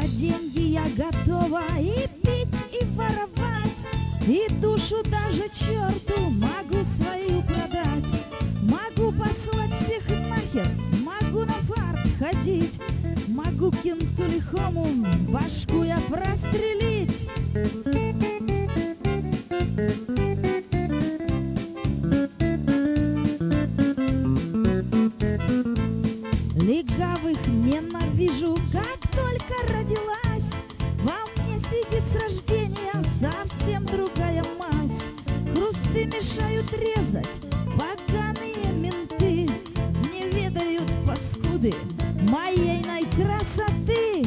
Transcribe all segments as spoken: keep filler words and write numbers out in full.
За деньги я готова и пить, и воровать, и душу даже черту могу свою продать. Могу послать всех нахер, могу на фарт ходить, могу кенту лихому башку я прострелить. Легавых ненавижу, как только родилась. Во мне сидит с рождения совсем другая масть. Хрусты мешают резать поганые менты, не ведают паскуды моей красоты.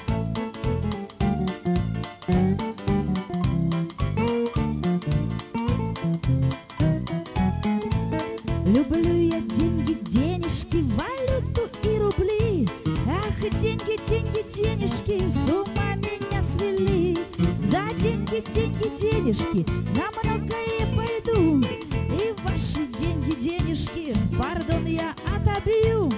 Люблю я деньги, денежки, валюту и рубли. Ах, деньги, деньги, денежки, с ума меня свели. За деньги, деньги, денежки, на многое пойду. И ваши деньги, денежки, пардон, я отобью.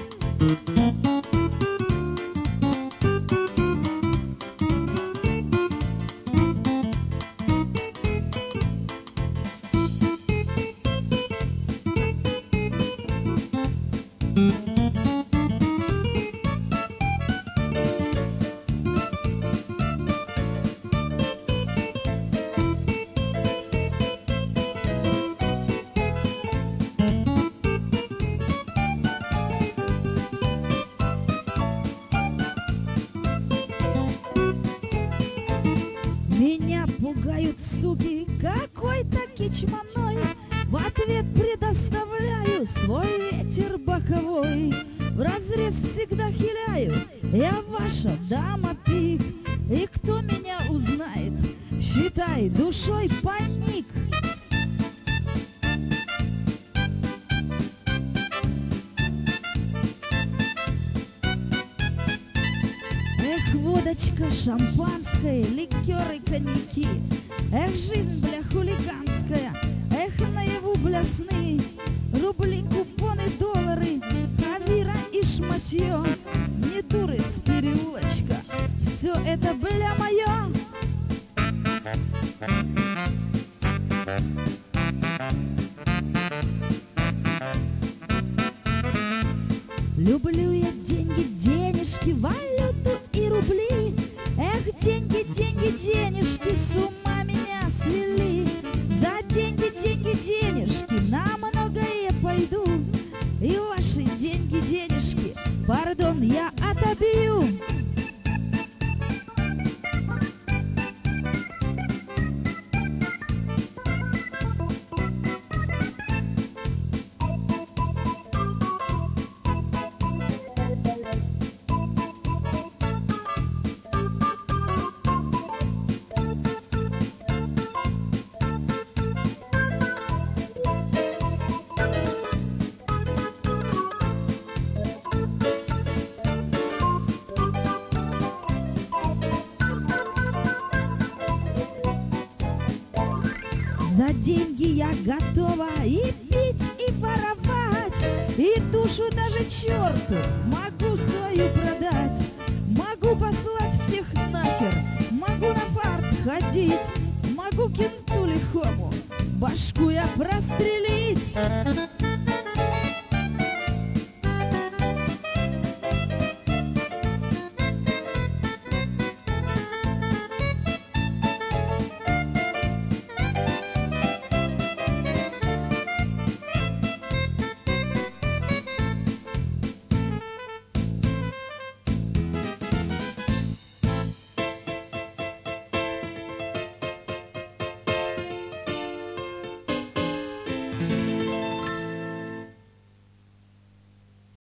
Меня пугают суки какой-то кичманой. В ответ предоставляю свой ветер боковой. Вразрез всегда хиляю, я ваша дама пик. И кто меня узнает, считай, душой паник. Эх, водочка, шампанское, ликеры, коньяки. Эх, жизнь, бля, хулиганская, эх, наяву, бля, сны. Рубли, купоны, доллары, хавира и шматье. Не дуры с переулочка, все это, бля, мое. Люблю я деньги, денежки, валюту и рубли. Эх, деньги, деньги, денежки, с ума меня свели. За деньги, деньги, денежки, на многое пойду. И ваши деньги, денежки, пардон, я отобью. За деньги я готова и пить, и воровать, и душу даже черту могу свою продать. Могу послать всех нахер, могу на фарт ходить, могу кенту лихому башку я прострелить.